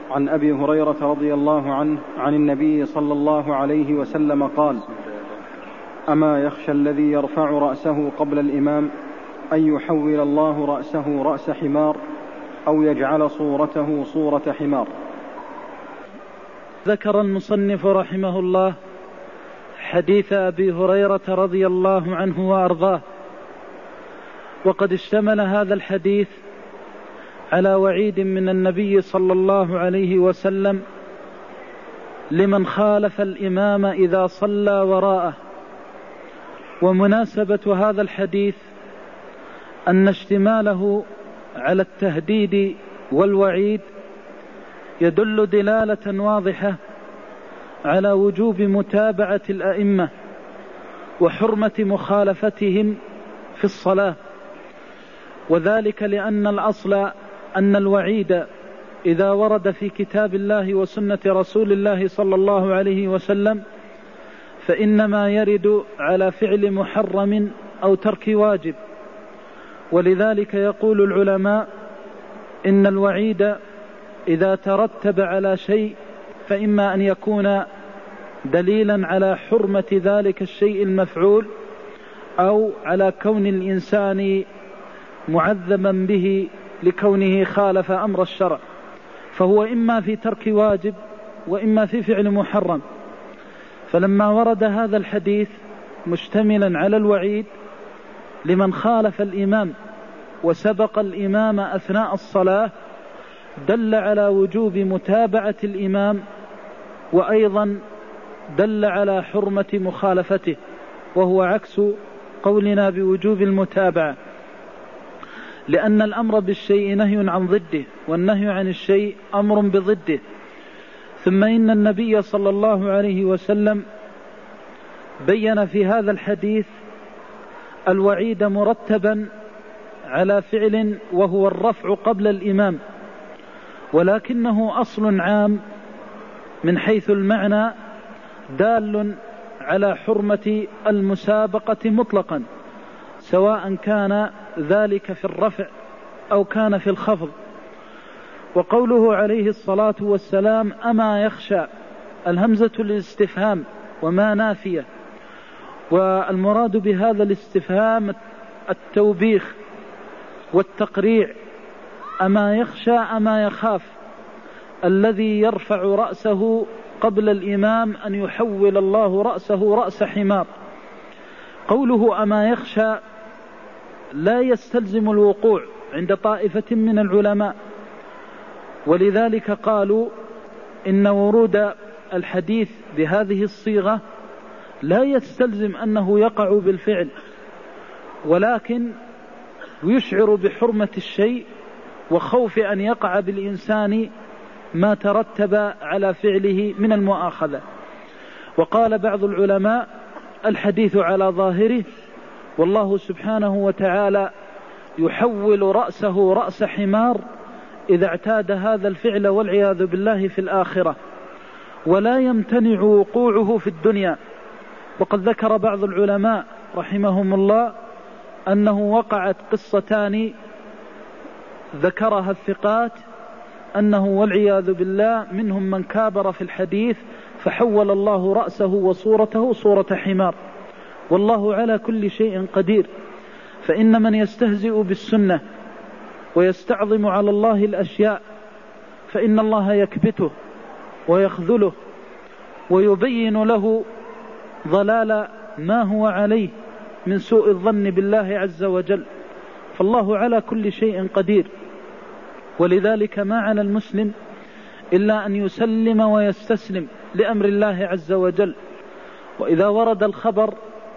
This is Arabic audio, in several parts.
عن أبي هريرة رضي الله عنه عن النبي صلى الله عليه وسلم قال: أما يخشى الذي يرفع رأسه قبل الإمام أن يحول الله رأسه رأس حمار أو يجعل صورته صورة حمار. ذكر المصنف رحمه الله حديث أبي هريرة رضي الله عنه وأرضاه، وقد اشتمل هذا الحديث على وعيد من النبي صلى الله عليه وسلم لمن خالف الإمام إذا صلى وراءه. ومناسبة هذا الحديث أن اشتماله على التهديد والوعيد يدل دلالة واضحة على وجوب متابعة الأئمة وحرمة مخالفتهم في الصلاة، وذلك لأن الأصل أن الوعيد إذا ورد في كتاب الله وسنة رسول الله صلى الله عليه وسلم فإنما يرد على فعل محرم أو ترك واجب. ولذلك يقول العلماء إن الوعيد إذا ترتب على شيء فإما أن يكون دليلا على حرمة ذلك الشيء المفعول، أو على كون الإنسان معذبا به لكونه خالف أمر الشرع، فهو إما في ترك واجب وإما في فعل محرم. فلما ورد هذا الحديث مشتملا على الوعيد لمن خالف الإمام وسبق الإمام أثناء الصلاة دل على وجوب متابعة الإمام، وأيضا دل على حرمة مخالفته، وهو عكس قولنا بوجوب المتابعة، لأن الأمر بالشيء نهي عن ضده، والنهي عن الشيء أمر بضده. ثم إن النبي صلى الله عليه وسلم بين في هذا الحديث الوعيد مرتبا على فعل وهو الرفع قبل الإمام، ولكنه أصل عام من حيث المعنى دال على حرمة المسابقة مطلقا، سواء كان ذلك في الرفع أو كان في الخفض. وقوله عليه الصلاة والسلام أما يخشى، الهمزة للاستفهام وما نافية، والمراد بهذا الاستفهام التوبيخ والتقريع. أما يخشى أما يخاف الذي يرفع رأسه قبل الإمام أن يحول الله رأسه رأس حمار. قوله أما يخشى لا يستلزم الوقوع عند طائفة من العلماء، ولذلك قالوا إن ورود الحديث بهذه الصيغة لا يستلزم أنه يقع بالفعل، ولكن يشعر بحرمة الشيء وخوف أن يقع بالإنسان ما ترتب على فعله من المؤاخذة. وقال بعض العلماء الحديث على ظاهره، والله سبحانه وتعالى يحول رأسه رأس حمار إذا اعتاد هذا الفعل والعياذ بالله في الآخرة، ولا يمتنع وقوعه في الدنيا. وقد ذكر بعض العلماء رحمهم الله أنه وقعت قصتان ذكرها الثقات، أنه والعياذ بالله منهم من كابر في الحديث فحول الله رأسه وصورته صورة حمار. والله على كل شيء قدير، فإن من يستهزئ بالسنة ويستعظم على الله الأشياء فإن الله يكبته ويخذله ويبين له ضلال ما هو عليه من سوء الظن بالله عز وجل، فالله على كل شيء قدير. ولذلك ما على المسلم إلا أن يسلم ويستسلم لأمر الله عز وجل. وإذا ورد الخبر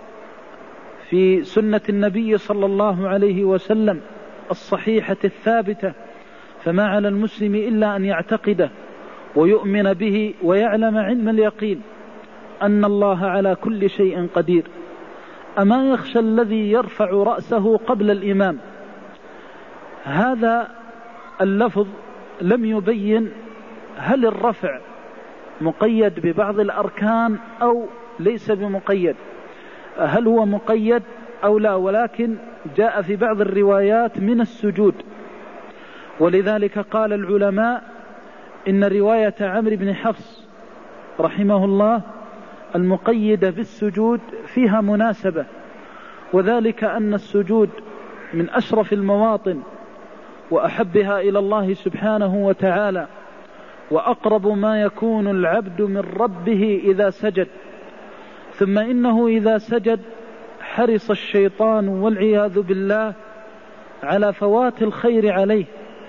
في سنة النبي صلى الله عليه وسلم الصحيحة الثابتة فما على المسلم إلا أن يعتقده ويؤمن به ويعلم علم اليقين أن الله على كل شيء قدير. أما يخشى الذي يرفع رأسه قبل الإمام، هذا اللفظ لم يبين هل الرفع مقيد ببعض الأركان أو ليس بمقيد، هل هو مقيد أو لا، ولكن جاء في بعض الروايات من السجود. ولذلك قال العلماء إن رواية عمرو بن حفص رحمه الله المقيدة بالسجود فيها مناسبة، وذلك أن السجود من أشرف المواطن وأحبها إلى الله سبحانه وتعالى، وأقرب ما يكون العبد من ربه إذا سجد. ثم إنه إذا سجد حرص الشيطان والعياذ بالله على فوات الخير عليه،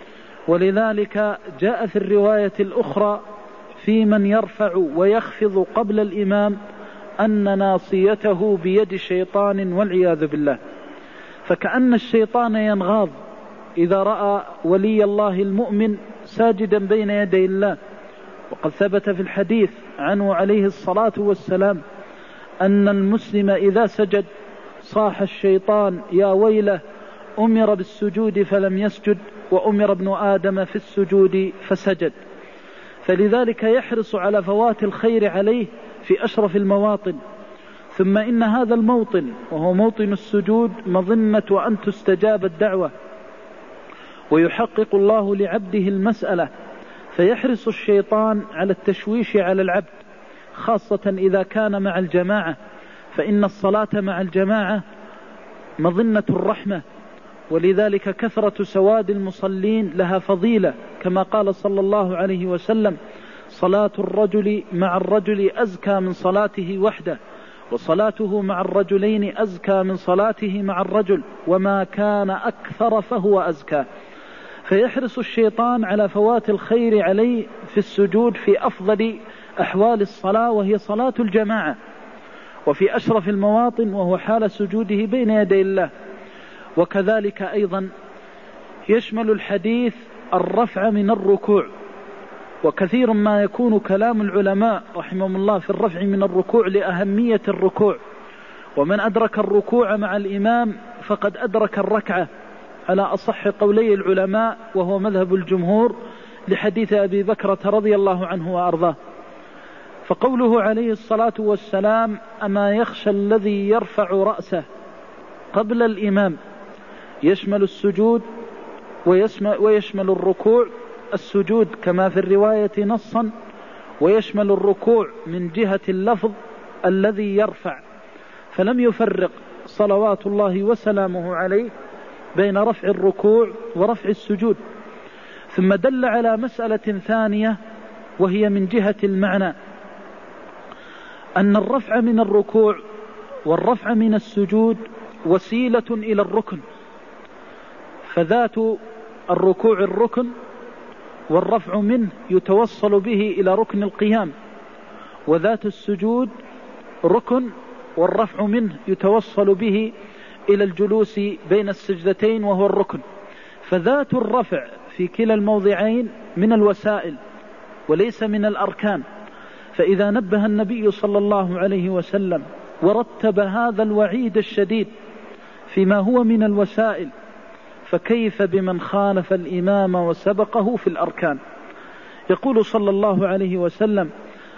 ولذلك جاء في الرواية الأخرى في من يرفع ويخفض قبل الإمام أن ناصيته بيد شيطان والعياذ بالله. فكأن الشيطان ينغاض إذا رأى ولي الله المؤمن ساجدا بين يدي الله، وقد ثبت في الحديث عنه عليه الصلاة والسلام أن المسلم إذا سجد صاح الشيطان يا ويله، أمر بالسجود فلم يسجد، وأمر ابن آدم في السجود فسجد. فلذلك يحرص على فوات الخير عليه في أشرف المواطن. ثم إن هذا الموطن وهو موطن السجود مظنة أن تستجاب الدعوة ويحقق الله لعبده المسألة، فيحرص الشيطان على التشويش على العبد، خاصة إذا كان مع الجماعة، فإن الصلاة مع الجماعة مظنة الرحمة، ولذلك كثرة سواد المصلين لها فضيلة، كما قال صلى الله عليه وسلم: صلاة الرجل مع الرجل أزكى من صلاته وحده، وصلاته مع الرجلين أزكى من صلاته مع الرجل، وما كان أكثر فهو أزكى. فيحرص الشيطان على فوات الخير عليه في السجود في أفضل أحوال الصلاة، وهي صلاة الجماعة، وفي أشرف المواطن وهو حال سجوده بين يدي الله. وكذلك أيضا يشمل الحديث الرفع من الركوع، وكثير ما يكون كلام العلماء رحمهم الله في الرفع من الركوع لأهمية الركوع، ومن أدرك الركوع مع الإمام فقد أدرك الركعة على أصح قولي العلماء، وهو مذهب الجمهور لحديث أبي بكرة رضي الله عنه وأرضاه. فقوله عليه الصلاة والسلام: أما يخشى الذي يرفع رأسه قبل الإمام، يشمل السجود ويشمل الركوع، السجود كما في الرواية نصا، ويشمل الركوع من جهة اللفظ الذي يرفع، فلم يفرق صلوات الله وسلامه عليه بين رفع الركوع ورفع السجود. ثم دل على مسألة ثانية وهي من جهة المعنى، أن الرفع من الركوع والرفع من السجود وسيلة إلى الركن، فذات الركوع الركن، والرفع منه يتوصل به إلى ركن القيام، وذات السجود ركن، والرفع منه يتوصل به إلى الجلوس بين السجدتين وهو الركن. فذات الرفع في كلا الموضعين من الوسائل وليس من الأركان. فإذا نبه النبي صلى الله عليه وسلم ورتب هذا الوعيد الشديد فيما هو من الوسائل، فكيف بمن خالف الإمام وسبقه في الأركان؟ يقول صلى الله عليه وسلم: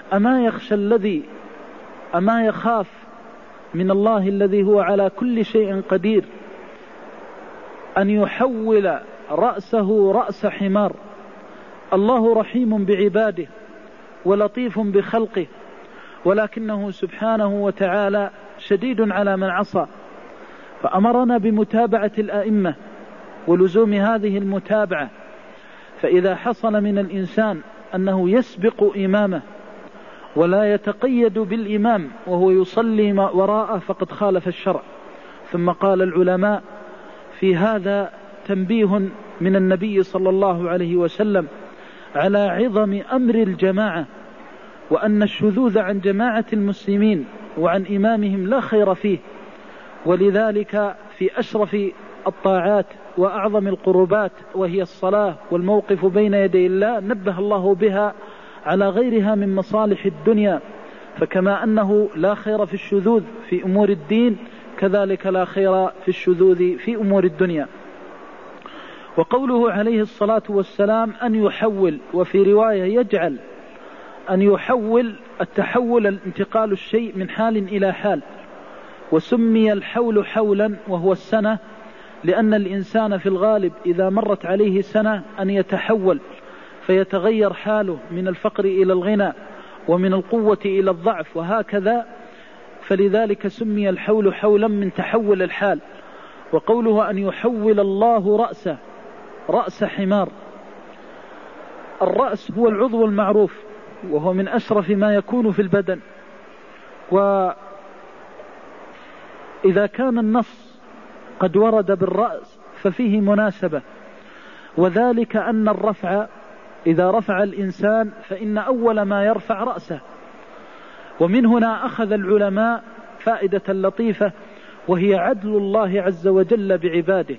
أما يخاف من الله الذي هو على كل شيء قدير أن يحول رأسه رأس حمار؟ الله رحيم بعباده ولطيف بخلقه، ولكنه سبحانه وتعالى شديد على من عصى. فأمرنا بمتابعة الأئمة ولزوم هذه المتابعة. فإذا حصل من الإنسان أنه يسبق إمامه ولا يتقيد بالإمام وهو يصلي وراءه فقد خالف الشرع. ثم قال العلماء في هذا تنبيه من النبي صلى الله عليه وسلم على عظم أمر الجماعة، وأن الشذوذ عن جماعة المسلمين وعن إمامهم لا خير فيه. ولذلك في أشرف الطاعات وأعظم القربات وهي الصلاة والموقف بين يدي الله نبه الله بها على غيرها من مصالح الدنيا. فكما أنه لا خير في الشذوذ في أمور الدين، كذلك لا خير في الشذوذ في أمور الدنيا. وقوله عليه الصلاة والسلام أن يحول، وفي رواية يجعل، أن يحول التحول انتقال الشيء من حال إلى حال. وسمي الحول حولا وهو السنة، لأن الإنسان في الغالب إذا مرت عليه سنة أن يتحول، فيتغير حاله من الفقر إلى الغنى ومن القوة إلى الضعف وهكذا، فلذلك سمي الحول حولا من تحول الحال. وقوله أن يحول الله رأس حمار. الرأس هو العضو المعروف، وهو من أشرف ما يكون في البدن، وإذا كان النص قد ورد بالرأس ففيه مناسبة، وذلك أن الرفع إذا رفع الإنسان فإن أول ما يرفع رأسه. ومن هنا أخذ العلماء فائدة لطيفة، وهي عدل الله عز وجل بعباده،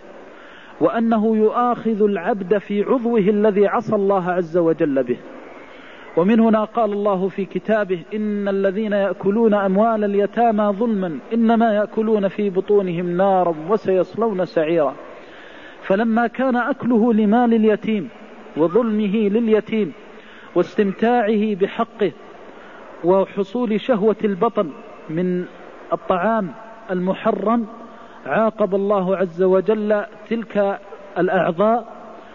وأنه يؤاخذ العبد في عضوه الذي عصى الله عز وجل به. ومن هنا قال الله في كتابه: إن الذين يأكلون أموال اليتامى ظلما إنما يأكلون في بطونهم نارا وسيصلون سعيرا. فلما كان أكله لمال اليتيم وظلمه لليتيم واستمتاعه بحقه وحصول شهوة البطن من الطعام المحرم، عاقب الله عز وجل تلك الأعضاء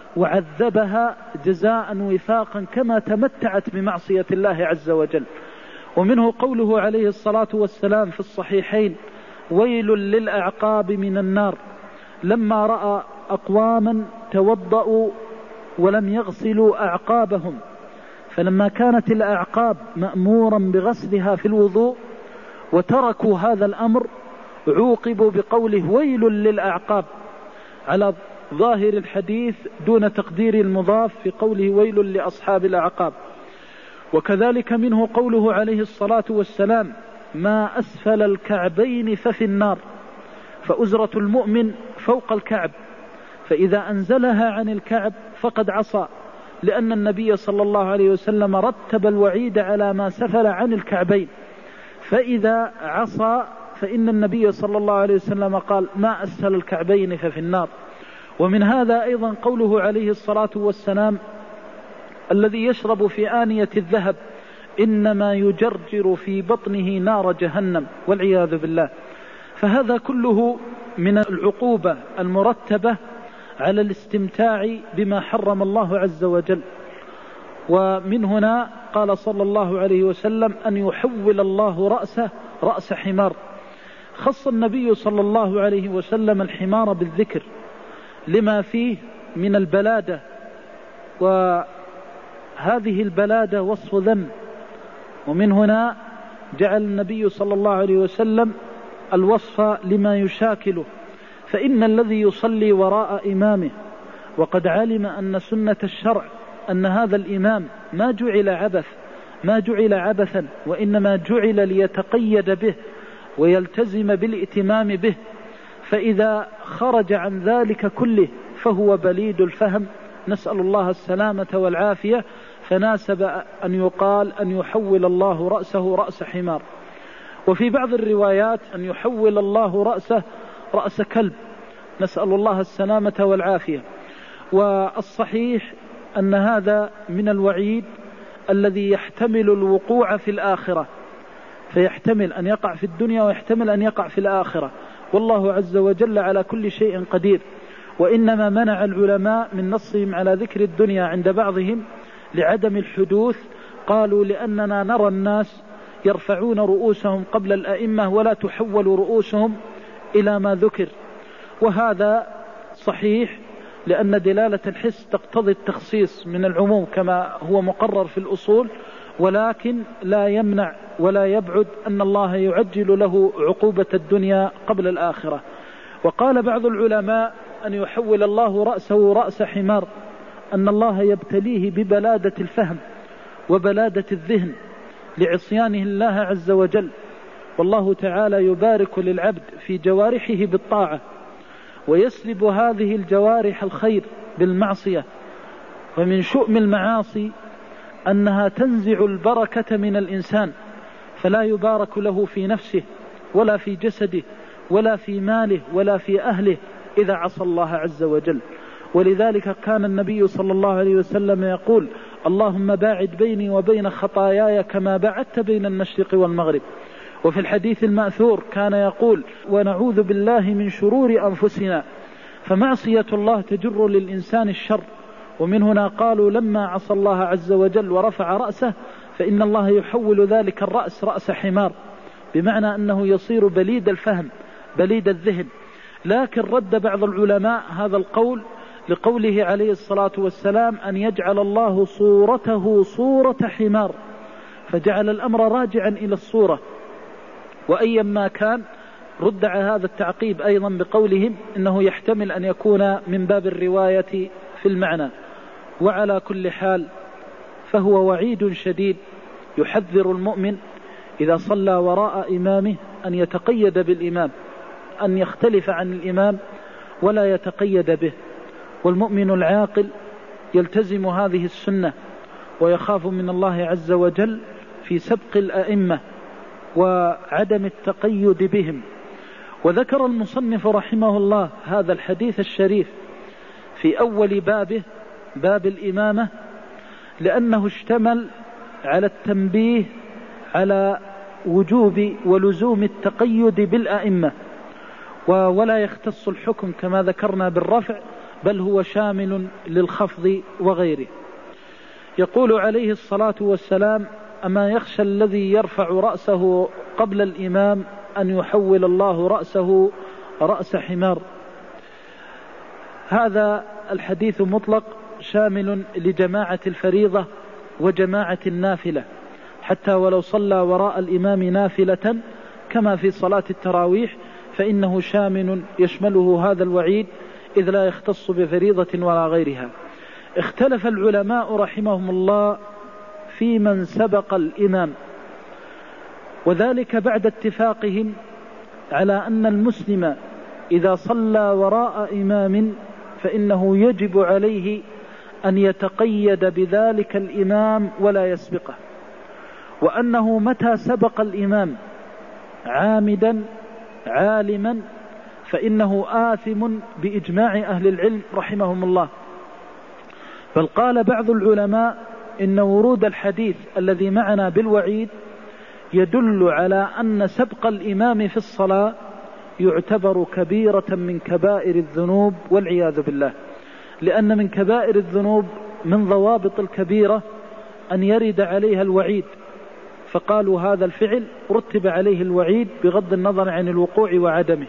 وعذبها جزاء وفاقا كما تمتعت بمعصية الله عز وجل. ومنه قوله عليه الصلاة والسلام في الصحيحين: ويل للأعقاب من النار، لما رأى أقواما توضأوا ولم يغسلوا أعقابهم، فلما كانت الأعقاب مأمورا بغسلها في الوضوء وتركوا هذا الأمر عوقبوا بقوله ويل للأعقاب، على ظاهر الحديث دون تقدير المضاف في قوله ويل لأصحاب الأعقاب. وكذلك منه قوله عليه الصلاة والسلام: ما أسفل الكعبين ففي النار، فأزرة المؤمن فوق الكعب، فإذا أنزلها عن الكعب فقد عصى، لأن النبي صلى الله عليه وسلم رتب الوعيد على ما سفل عن الكعبين، فإذا عصى فإن النبي صلى الله عليه وسلم قال: ما أسفل الكعبين ففي النار. ومن هذا أيضا قوله عليه الصلاة والسلام: الذي يشرب في آنية الذهب إنما يجرجر في بطنه نار جهنم، والعياذ بالله. فهذا كله من العقوبة المرتبة على الاستمتاع بما حرم الله عز وجل. ومن هنا قال صلى الله عليه وسلم: أن يحول الله رأسه رأس حمار. خص النبي صلى الله عليه وسلم الحمار بالذكر لما فيه من البلادة، وهذه البلادة وصف ذم. ومن هنا جعل النبي صلى الله عليه وسلم الوصف لما يشاكله، فإن الذي يصلي وراء إمامه وقد علم أن سنة الشرع أن هذا الإمام ما جعل عبثا، وإنما جعل ليتقيد به ويلتزم بالائتمام به، فإذا خرج عن ذلك كله فهو بليد الفهم، نسأل الله السلامة والعافية. فناسب أن يقال أن يحول الله رأسه رأس حمار. وفي بعض الروايات أن يحول الله رأسه رأس كلب، نسأل الله السلامة والعافية. والصحيح أن هذا من الوعيد الذي يحتمل الوقوع في الآخرة، فيحتمل أن يقع في الدنيا ويحتمل أن يقع في الآخرة، والله عز وجل على كل شيء قدير. وإنما منع العلماء من نصهم على ذكر الدنيا عند بعضهم لعدم الحدوث، قالوا: لأننا نرى الناس يرفعون رؤوسهم قبل الأئمة ولا تحول رؤوسهم إلى ما ذكر. وهذا صحيح، لأن دلالة الحس تقتضي التخصيص من العموم كما هو مقرر في الأصول، ولكن لا يمنع ولا يبعد أن الله يعجل له عقوبة الدنيا قبل الآخرة. وقال بعض العلماء: أن يحول الله رأسه رأس حمار، أن الله يبتليه ببلادة الفهم وبلادة الذهن لعصيانه الله عز وجل، والله تعالى يبارك للعبد في جوارحه بالطاعة ويسلب هذه الجوارح الخير بالمعصية. ومن شؤم المعاصي أنها تنزع البركة من الإنسان، فلا يبارك له في نفسه ولا في جسده ولا في ماله ولا في أهله إذا عصى الله عز وجل. ولذلك كان النبي صلى الله عليه وسلم يقول: اللهم باعد بيني وبين خطاياي كما بعدت بين المشرق والمغرب. وفي الحديث المأثور كان يقول: ونعوذ بالله من شرور أنفسنا. فمعصية الله تجر للإنسان الشر ومن هنا قالوا لما عصى الله عز وجل ورفع رأسه فإن الله يحول ذلك الرأس رأس حمار، بمعنى أنه يصير بليد الفهم بليد الذهن. لكن رد بعض العلماء هذا القول لقوله عليه الصلاة والسلام أن يجعل الله صورته صورة حمار، فجعل الأمر راجعا إلى الصورة. وأيا ما كان رد على هذا التعقيب أيضا بقولهم إنه يحتمل أن يكون من باب الرواية في المعنى. وعلى كل حال فهو وعيد شديد يحذر المؤمن إذا صلى وراء إمامه أن يتقيد بالإمام، أن يختلف عن الإمام ولا يتقيد به. والمؤمن العاقل يلتزم هذه السنة ويخاف من الله عز وجل في سبق الأئمة وعدم التقيد بهم. وذكر المصنف رحمه الله هذا الحديث الشريف في أول بابه باب الإمامة لأنه اشتمل على التنبيه على وجوب ولزوم التقيد بالأئمة، ولا يختص الحكم كما ذكرنا بالرفع، بل هو شامل للخفض وغيره. يقول عليه الصلاة والسلام أما يخشى الذي يرفع رأسه قبل الإمام أن يحول الله رأسه رأس حمار. هذا الحديث مطلق شامل لجماعة الفريضة وجماعة النافلة، حتى ولو صلى وراء الإمام نافلة كما في صلاة التراويح فإنه شامل يشمله هذا الوعيد، إذ لا يختص بفريضة ولا غيرها. اختلف العلماء رحمهم الله في من سبق الإمام، وذلك بعد اتفاقهم على أن المسلم إذا صلى وراء إمام فإنه يجب عليه أن يتقيد بذلك الإمام ولا يسبقه، وأنه متى سبق الإمام عامدا عالما فإنه آثم بإجماع أهل العلم رحمهم الله. بل قال بعض العلماء إن ورود الحديث الذي معنا بالوعيد يدل على أن سبق الإمام في الصلاة يعتبر كبيرة من كبائر الذنوب والعياذ بالله، لأن من كبائر الذنوب من ضوابط الكبيرة أن يرد عليها الوعيد، فقالوا هذا الفعل رتب عليه الوعيد بغض النظر عن الوقوع وعدمه،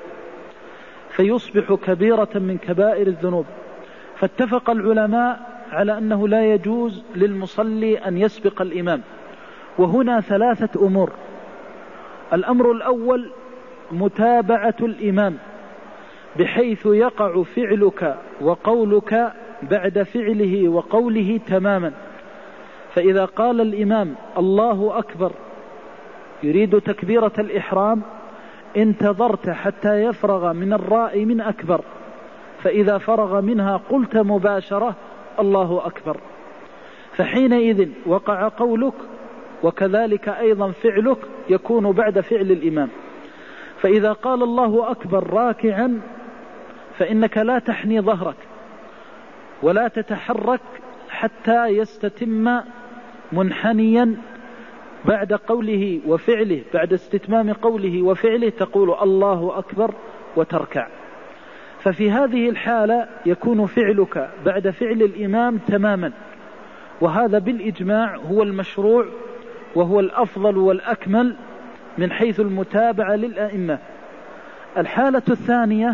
فيصبح كبيرة من كبائر الذنوب. فاتفق العلماء على أنه لا يجوز للمصلي أن يسبق الإمام. وهنا ثلاثة أمور. الأمر الأول متابعة الإمام، بحيث يقع فعلك وقولك بعد فعله وقوله تماما. فإذا قال الإمام الله أكبر يريد تكبيرة الإحرام انتظرت حتى يفرغ من الراء من أكبر، فإذا فرغ منها قلت مباشرة الله أكبر، فحينئذ وقع قولك وكذلك أيضا فعلك يكون بعد فعل الإمام. فإذا قال الله أكبر راكعا فإنك لا تحني ظهرك ولا تتحرك حتى يستتم منحنيا بعد قوله وفعله، بعد استتمام قوله وفعله تقول الله أكبر وتركع. ففي هذه الحالة يكون فعلك بعد فعل الإمام تماما، وهذا بالإجماع هو المشروع وهو الأفضل والأكمل من حيث المتابعة للأئمة. الحالة الثانية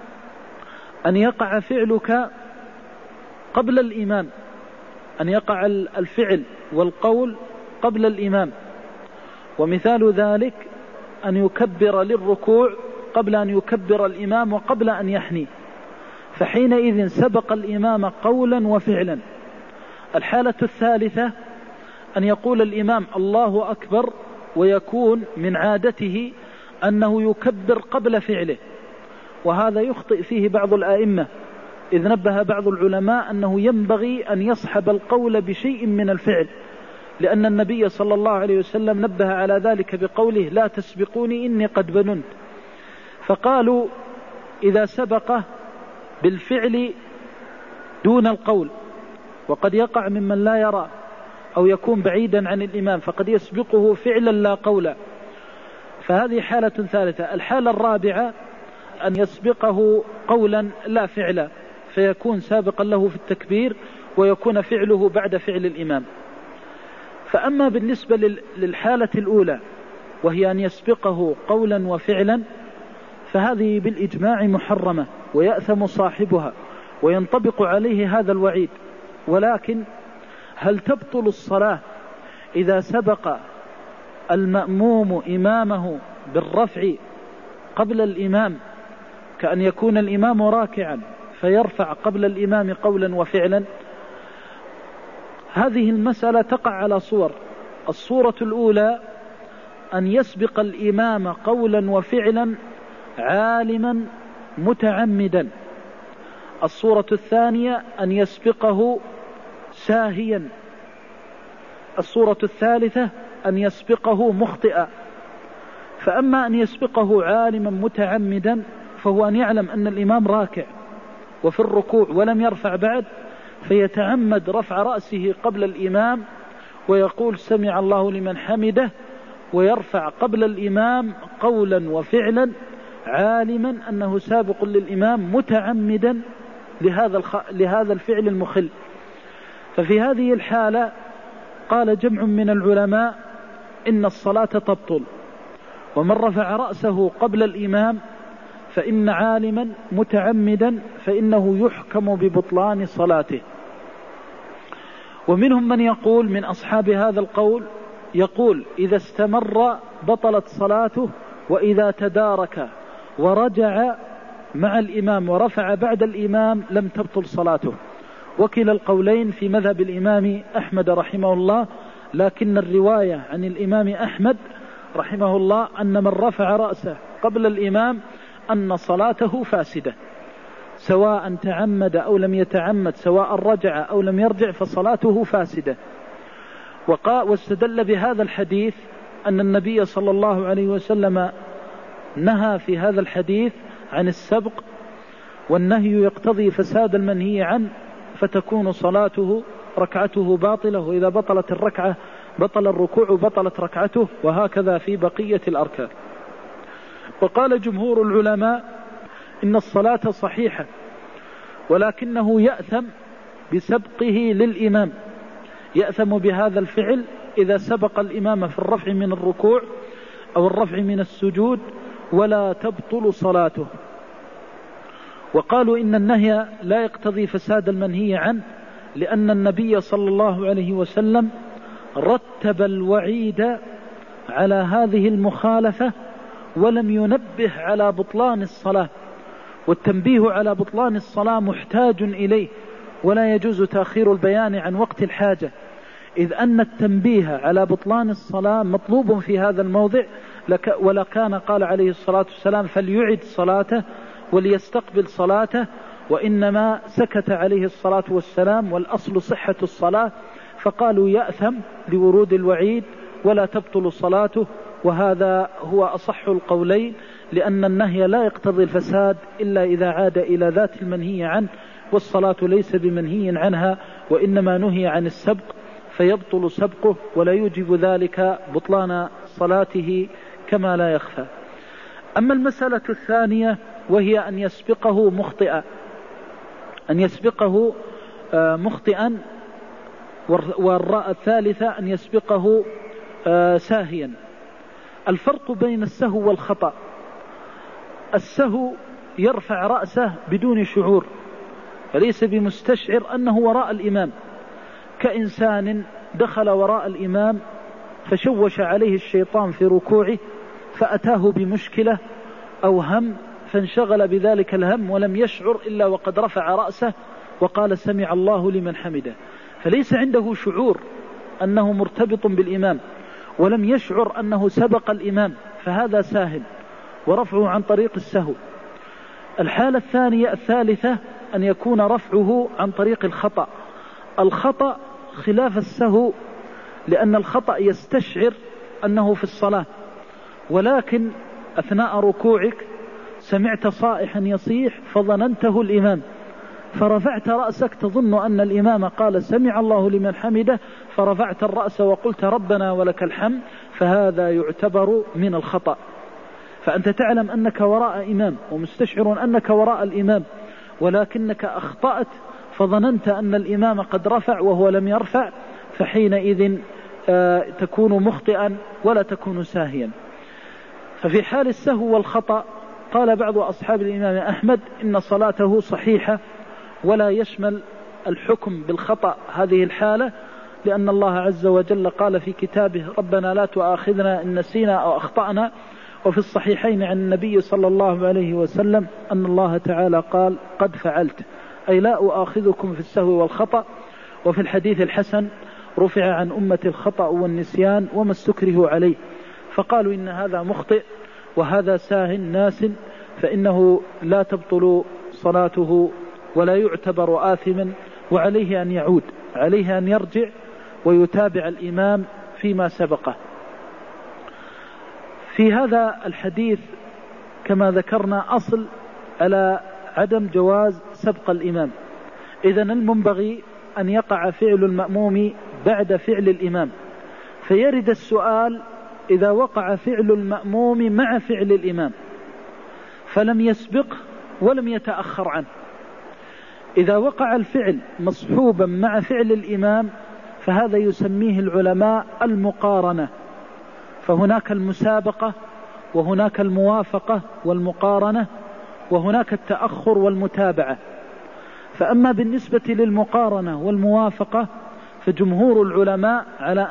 أن يقع فعلك قبل الإمام، أن يقع الفعل والقول قبل الإمام، ومثال ذلك أن يكبر للركوع قبل أن يكبر الإمام وقبل أن يحني، فحينئذ سبق الإمام قولا وفعلا. الحالة الثالثة أن يقول الإمام الله أكبر ويكون من عادته أنه يكبر قبل فعله، وهذا يخطئ فيه بعض الآئمة، إذ نبه بعض العلماء أنه ينبغي أن يصحب القول بشيء من الفعل، لأن النبي صلى الله عليه وسلم نبه على ذلك بقوله لا تسبقوني إني قد بننت. فقالوا إذا سبقه بالفعل دون القول، وقد يقع ممن لا يرى أو يكون بعيدا عن الإمام فقد يسبقه فعلا لا قولا، فهذه حالة ثالثة. الحالة الرابعة أن يسبقه قولا لا فعلا، فيكون سابقا له في التكبير ويكون فعله بعد فعل الإمام. فأما بالنسبة للحالة الأولى وهي أن يسبقه قولا وفعلا فهذه بالإجماع محرمة ويأثم صاحبها وينطبق عليه هذا الوعيد. ولكن هل تبطل الصلاة إذا سبق المأموم إمامه بالرفع قبل الإمام، كأن يكون الإمام راكعا فيرفع قبل الإمام قولا وفعلا؟ هذه المسألة تقع على صور. الصورة الأولى أن يسبق الإمام قولا وفعلا عالما متعمدا. الصورة الثانية أن يسبقه ساهيا. الصورة الثالثة أن يسبقه مخطئا. فأما أن يسبقه عالما متعمدا فهو أن يعلم أن الإمام راكع وفي الركوع ولم يرفع بعد، فيتعمد رفع رأسه قبل الإمام ويقول سمع الله لمن حمده، ويرفع قبل الإمام قولا وفعلا عالما أنه سابق للإمام متعمدا لهذا الفعل المخل. ففي هذه الحالة قال جمع من العلماء إن الصلاة تبطل. ومن رفع رأسه قبل الإمام فإن عالما متعمدا فإنه يحكم ببطلان صلاته. ومنهم من يقول من أصحاب هذا القول يقول إذا استمر بطلت صلاته، وإذا تدارك ورجع مع الإمام ورفع بعد الإمام لم تبطل صلاته. وكلا القولين في مذهب الإمام أحمد رحمه الله، لكن الرواية عن الإمام أحمد رحمه الله أن من رفع رأسه قبل الإمام أن صلاته فاسدة، سواء تعمد أو لم يتعمد، سواء رجع أو لم يرجع فصلاته فاسدة. واستدل بهذا الحديث أن النبي صلى الله عليه وسلم نهى في هذا الحديث عن السبق، والنهي يقتضي فساد المنهي عنه، فتكون صلاته ركعته باطلة، وإذا بطلت الركعة بطل الركوع بطلت ركعته، وهكذا في بقية الأركان. وقال جمهور العلماء إن الصلاة صحيحة، ولكنه يأثم بسبقه للإمام، يأثم بهذا الفعل إذا سبق الإمام في الرفع من الركوع أو الرفع من السجود، ولا تبطل صلاته. وقالوا إن النهي لا يقتضي فساد المنهي عنه، لأن النبي صلى الله عليه وسلم رتب الوعيد على هذه المخالفة ولم ينبه على بطلان الصلاة، والتنبيه على بطلان الصلاة محتاج إليه، ولا يجوز تأخير البيان عن وقت الحاجة، إذ أن التنبيه على بطلان الصلاة مطلوب في هذا الموضع، ولكان قال عليه الصلاة والسلام فليعد صلاته وليستقبل صلاته، وإنما سكت عليه الصلاة والسلام والأصل صحة الصلاة، فقالوا يأثم لورود الوعيد ولا تبطل صلاته. وهذا هو أصح القولين، لأن النهي لا يقتضي الفساد إلا إذا عاد إلى ذات المنهي عنه، والصلاة ليس بمنهي عنها، وإنما نهي عن السبق فيبطل سبقه، ولا يوجب ذلك بطلان صلاته كما لا يخفى. أما المسألة الثانية وهي أن يسبقه مخطئا، أن يسبقه مخطئا، والثالثة أن يسبقه ساهيا. الفرق بين السهو والخطأ: السهو يرفع رأسه بدون شعور، فليس بمستشعر أنه وراء الإمام، كإنسان دخل وراء الإمام فشوش عليه الشيطان في ركوعه فأتاه بمشكلة أو هم فانشغل بذلك الهم ولم يشعر إلا وقد رفع رأسه وقال سمع الله لمن حمده، فليس عنده شعور أنه مرتبط بالإمام ولم يشعر أنه سبق الإمام، فهذا ساهل ورفعه عن طريق السهو. الحالة الثالثة أن يكون رفعه عن طريق الخطأ. الخطأ خلاف السهو، لأن الخطأ يستشعر أنه في الصلاة، ولكن أثناء ركوعك سمعت صائحا يصيح فظننته الإمام، فرفعت رأسك تظن أن الإمام قال سمع الله لمن حمده، فرفعت الرأس وقلت ربنا ولك الحمد، فهذا يعتبر من الخطأ. فأنت تعلم أنك وراء إمام ومستشعر أنك وراء الإمام، ولكنك أخطأت فظننت أن الإمام قد رفع وهو لم يرفع، فحينئذ تكون مخطئا ولا تكون ساهيا. ففي حال السهو والخطأ قال بعض أصحاب الإمام أحمد إن صلاته صحيحة ولا يشمل الحكم بالخطأ هذه الحالة، لأن الله عز وجل قال في كتابه ربنا لا تؤاخذنا إن نسينا أو أخطأنا. وفي الصحيحين عن النبي صلى الله عليه وسلم أن الله تعالى قال قد فعلت، أي لا أؤاخذكم في السهو والخطأ. وفي الحديث الحسن رفع عن أمة الخطأ والنسيان وما استكره عليه، فقالوا إن هذا مخطئ وهذا ساه ناس، فإنه لا تبطل صلاته ولا يعتبر آثما، وعليه أن يعود، عليه أن يرجع ويتابع الإمام فيما سبقه. في هذا الحديث كما ذكرنا أصل على عدم جواز سبق الإمام، إذن المنبغي أن يقع فعل المأموم بعد فعل الإمام، فيرد السؤال إذا وقع فعل المأموم مع فعل الإمام فلم يسبق ولم يتأخر عنه، إذا وقع الفعل مصحوبا مع فعل الإمام فهذا يسميه العلماء المقارنة، فهناك المسابقة وهناك الموافقة والمقارنة وهناك التأخر والمتابعة. فأما بالنسبة للمقارنة والموافقة فجمهور العلماء على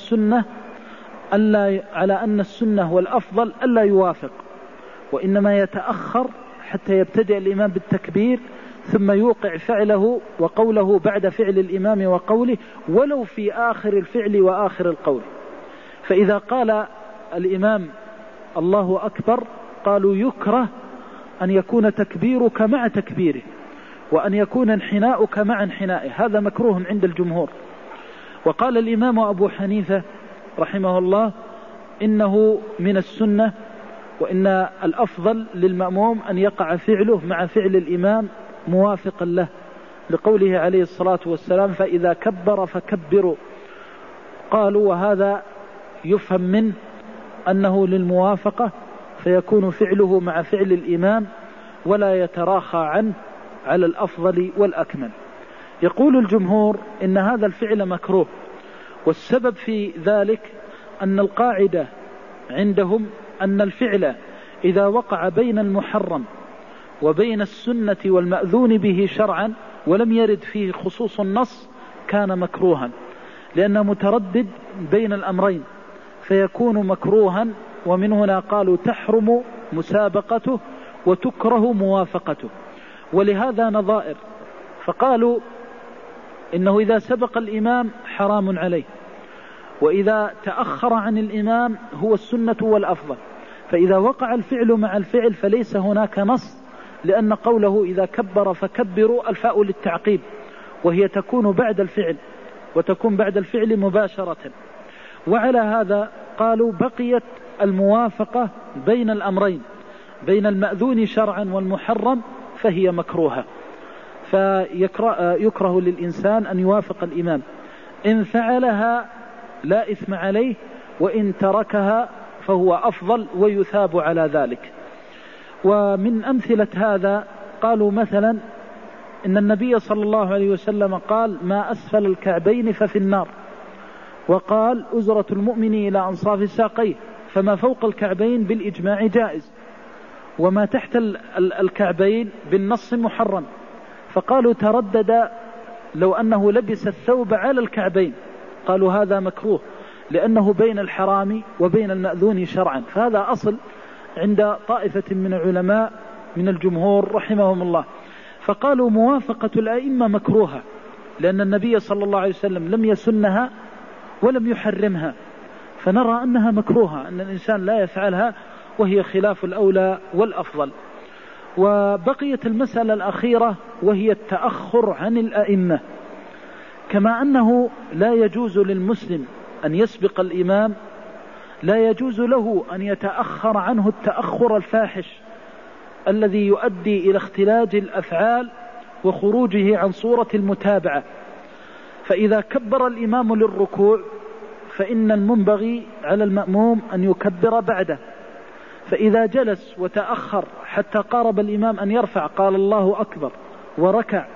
أن السنة والأفضل ألا يوافق، وإنما يتأخر حتى يبتدئ الإمام بالتكبير ثم يوقع فعله وقوله بعد فعل الإمام وقوله ولو في آخر الفعل وآخر القول. فإذا قال الإمام الله أكبر قالوا يكره أن يكون تكبيرك مع تكبيره وأن يكون انحناؤك مع انحنائه، هذا مكروه عند الجمهور. وقال الإمام أبو حنيفة رحمه الله إنه من السنة وإن الأفضل للمأموم أن يقع فعله مع فعل الإمام موافقا له، لقوله عليه الصلاة والسلام فإذا كبر فكبروا. قالوا وهذا يفهم منه أنه للموافقة، فيكون فعله مع فعل الإمام ولا يتراخى عنه على الأفضل والأكمل. يقول الجمهور إن هذا الفعل مكروه، والسبب في ذلك أن القاعدة عندهم أن الفعل إذا وقع بين المحرم وبين السنة والمأذون به شرعا ولم يرد فيه خصوص النص كان مكروها، لأنه متردد بين الأمرين فيكون مكروها. ومن هنا قالوا تحرم مسابقته وتكره موافقته. ولهذا نظائر، فقالوا إنه إذا سبق الإمام حرام عليه، وإذا تأخر عن الإمام هو السنة والأفضل. فإذا وقع الفعل مع الفعل فليس هناك نص، لأن قوله إذا كبر فكبروا الفاء للتعقيب، وهي تكون بعد الفعل وتكون بعد الفعل مباشرة. وعلى هذا قالوا بقيت الموافقة بين الأمرين، بين المأذون شرعا والمحرم، فهي مكروهة، فيكره للإنسان أن يوافق الإمام، إن فعلها لا إثم عليه، وإن تركها فهو أفضل ويثاب على ذلك. ومن أمثلة هذا قالوا مثلا إن النبي صلى الله عليه وسلم قال ما أسفل الكعبين ففي النار، وقال أزرة المؤمن إلى أنصاف ساقيه، فما فوق الكعبين بالإجماع جائز، وما تحت الكعبين بالنص محرم. فقالوا تردد لو أنه لبس الثوب على الكعبين، قالوا هذا مكروه لأنه بين الحرام وبين المأذون شرعا. فهذا أصل عند طائفة من العلماء من الجمهور رحمهم الله. فقالوا موافقة الأئمة مكروهة، لأن النبي صلى الله عليه وسلم لم يسنها ولم يحرمها، فنرى أنها مكروهة، أن الإنسان لا يفعلها، وهي خلاف الأولى والأفضل. وبقيت المسألة الأخيرة وهي التأخر عن الأئمة، كما أنه لا يجوز للمسلم أن يسبق الإمام، لا يجوز له أن يتأخر عنه التأخر الفاحش الذي يؤدي إلى اختلاج الأفعال وخروجه عن صورة المتابعة. فإذا كبر الإمام للركوع فإن المنبغي على المأموم أن يكبر بعده، فإذا جلس وتأخر حتى قارب الإمام أن يرفع قال الله أكبر وركع،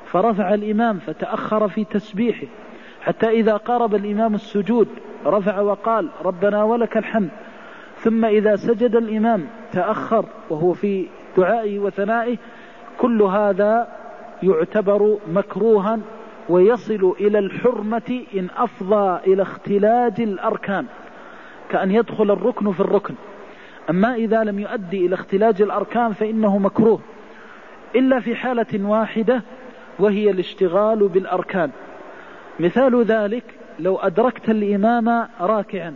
فرفع الإمام فتأخر في تسبيحه حتى إذا قارب الإمام السجود رفع وقال ربنا ولك الحمد، ثم إذا سجد الإمام تأخر وهو في دعائه وثنائه، كل هذا يعتبر مكروها ويصل إلى الحرمة إن أفضى إلى اختلاج الأركان، كأن يدخل الركن في الركن. أما إذا لم يؤدي إلى اختلاج الأركان فإنه مكروه، إلا في حالة واحدة وهي الاشتغال بالأركان. مثال ذلك لو أدركت الإمام راكعا،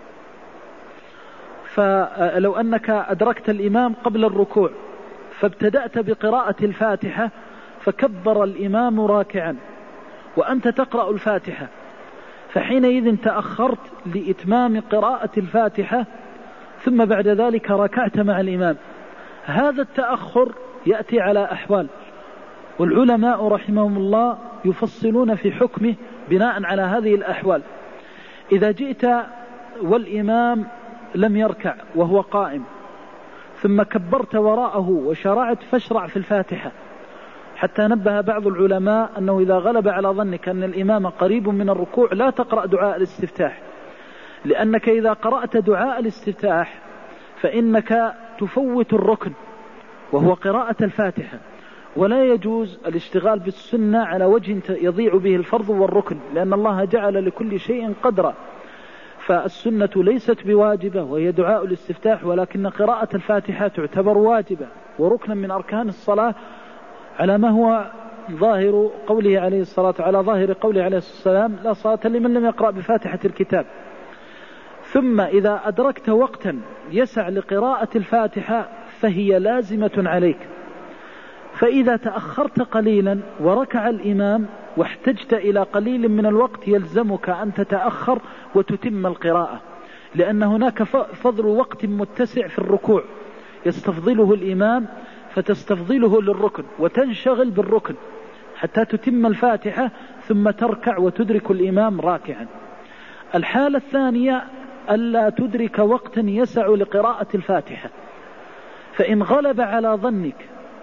فلو أنك أدركت الإمام قبل الركوع فابتدأت بقراءة الفاتحة فكبر الإمام راكعا وأنت تقرأ الفاتحة، فحينئذ تأخرت لإتمام قراءة الفاتحة ثم بعد ذلك ركعت مع الإمام. هذا التأخر يأتي على أحوال، والعلماء رحمهم الله يفصلون في حكمه بناء على هذه الأحوال. إذا جئت والإمام لم يركع وهو قائم ثم كبرت وراءه وشرعت، فاشرع في الفاتحة، حتى نبه بعض العلماء أنه إذا غلب على ظنك أن الإمام قريب من الركوع لا تقرأ دعاء الاستفتاح، لأنك إذا قرأت دعاء الاستفتاح فإنك تفوت الركن وهو قراءة الفاتحة، ولا يجوز الاشتغال بالسنة على وجه يضيع به الفرض والركن، لأن الله جعل لكل شيء قدرا. فالسنة ليست بواجبة وهي دعاء الاستفتاح، ولكن قراءة الفاتحة تعتبر واجبة وركنا من أركان الصلاة، على ما هو ظاهر قوله عليه الصلاة والسلام لا صلاة لمن لم يقرأ بفاتحة الكتاب. ثم إذا أدركت وقتا يسع لقراءة الفاتحة فهي لازمة عليك، فإذا تأخرت قليلا وركع الإمام واحتجت إلى قليل من الوقت يلزمك أن تتأخر وتتم القراءة، لأن هناك فضل وقت متسع في الركوع يستفضله الإمام فتستفضله للركن وتنشغل بالركن حتى تتم الفاتحة ثم تركع وتدرك الإمام راكعا. الحالة الثانية ألا تدرك وقتا يسع لقراءة الفاتحة، فإن غلب على ظنك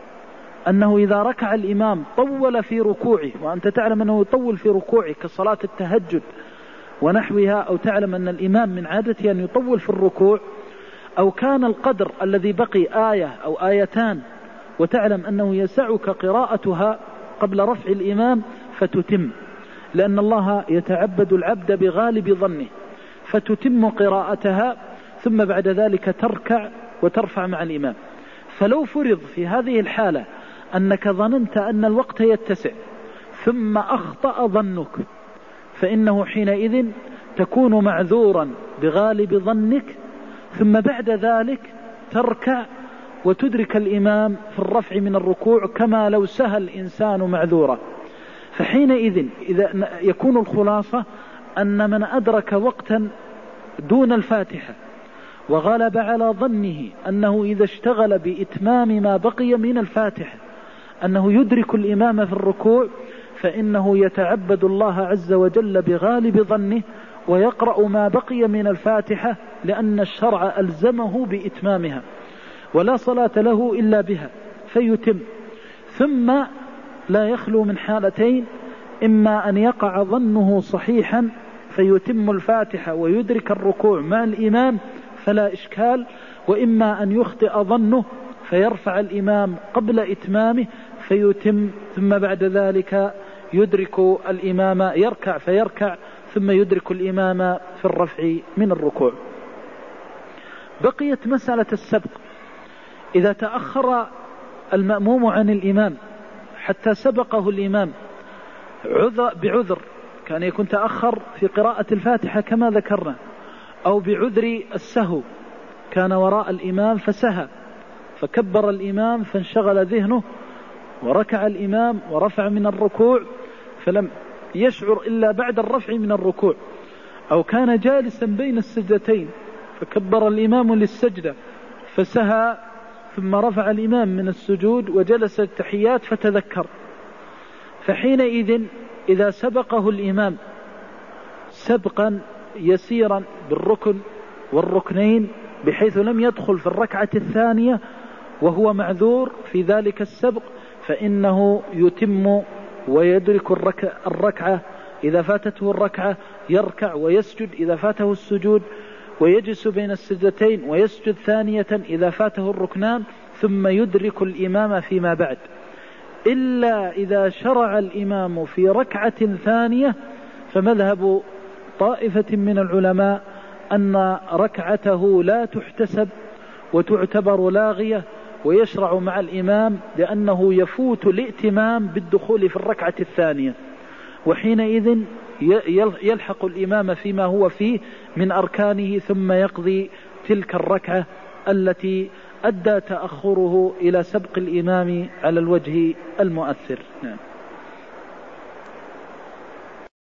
أنه إذا ركع الإمام طول في ركوعه، وأنت تعلم أنه يطول في ركوعه كصلاة التهجد ونحوها، أو تعلم أن الإمام من عادته أن يطول في الركوع، أو كان القدر الذي بقي آية أو آيتان وتعلم أنه يسعك قراءتها قبل رفع الإمام فتتم، لأن الله يتعبد العبد بغالب ظنه، فتتم قراءتها ثم بعد ذلك تركع وترفع مع الإمام. فلو فرض في هذه الحالة أنك ظننت أن الوقت يتسع ثم أخطأ ظنك، فإنه حينئذ تكون معذورا بغالب ظنك، ثم بعد ذلك تركع وتدرك الإمام في الرفع من الركوع كما لو سهى الإنسان معذورا. فحينئذ إذا يكون الخلاصة أن من أدرك وقتا دون الفاتحة وغلب على ظنه أنه إذا اشتغل بإتمام ما بقي من الفاتحة أنه يدرك الإمام في الركوع، فإنه يتعبد الله عز وجل بغالب ظنه ويقرأ ما بقي من الفاتحة، لأن الشرع ألزمه بإتمامها ولا صلاة له إلا بها، فيتم. ثم لا يخلو من حالتين: إما أن يقع ظنه صحيحا فيتم الفاتحة ويدرك الركوع مع الإمام فلا إشكال، وإما أن يخطئ ظنه فيرفع الإمام قبل إتمامه فيتم، ثم بعد ذلك يدرك الإمام، يركع فيركع ثم يدرك الإمام في الرفع من الركوع. بقيت مسألة السبق. إذا تأخر المأموم عن الإمام حتى سبقه الإمام بعذر، كان يكون تأخر في قراءة الفاتحة كما ذكرنا، أو بعذر السهو، كان وراء الإمام فسهى فكبر الإمام فانشغل ذهنه وركع الإمام ورفع من الركوع فلم يشعر إلا بعد الرفع من الركوع، أو كان جالسا بين السجدتين فكبر الإمام للسجدة فسهى ثم رفع الإمام من السجود وجلس التحيات فتذكر، فحينئذ إذا سبقه الإمام سبقا يسيرا بالركن والركنين بحيث لم يدخل في الركعة الثانية وهو معذور في ذلك السبق، فإنه يتم ويدرك الركعة إذا فاتته الركعة، يركع ويسجد إذا فاته السجود، ويجلس بين السجدتين ويسجد ثانية إذا فاته الركنان، ثم يدرك الإمام فيما بعد، إلا إذا شرع الإمام في ركعة ثانية، فمذهب طائفة من العلماء أن ركعته لا تحتسب وتعتبر لاغية، ويشرع مع الإمام لأنه يفوت الائتمام بالدخول في الركعة الثانية، وحينئذ يلحق الإمام فيما هو فيه من أركانه، ثم يقضي تلك الركعة التي أدى تأخره إلى سبق الإمام على الوجه المؤثر.